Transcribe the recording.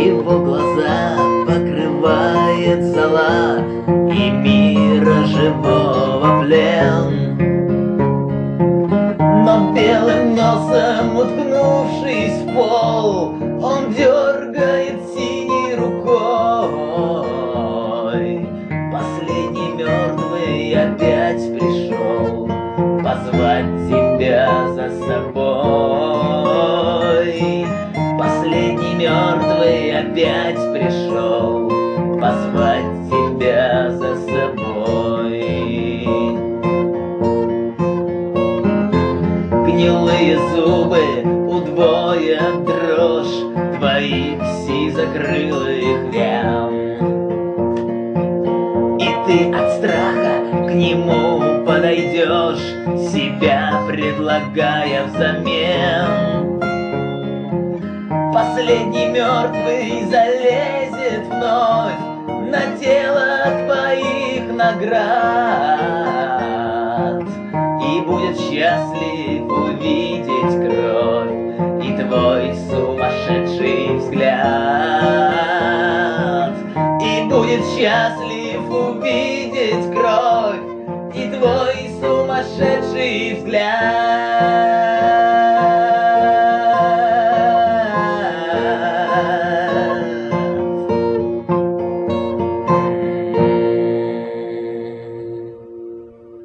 Его глаза покрывает зола, и мира живого плен. Но белым носом, уткнувшись в пол, он дергает синей рукой. Последний мертвый опять пришел позвать тебя за собой. Последний мертвый опять пришел позвать тебя за собой. Гнилые зубы удвоят дрожь твоих сизокрылых вен, и ты от страха к нему подойдешь, себя предлагая взамен. Последний мертвый залезет вновь на тело твоих наград и будет счастлив увидеть кровь и твой сумасшедший взгляд. И будет счастлив увидеть кровь и твой сумасшедший взгляд.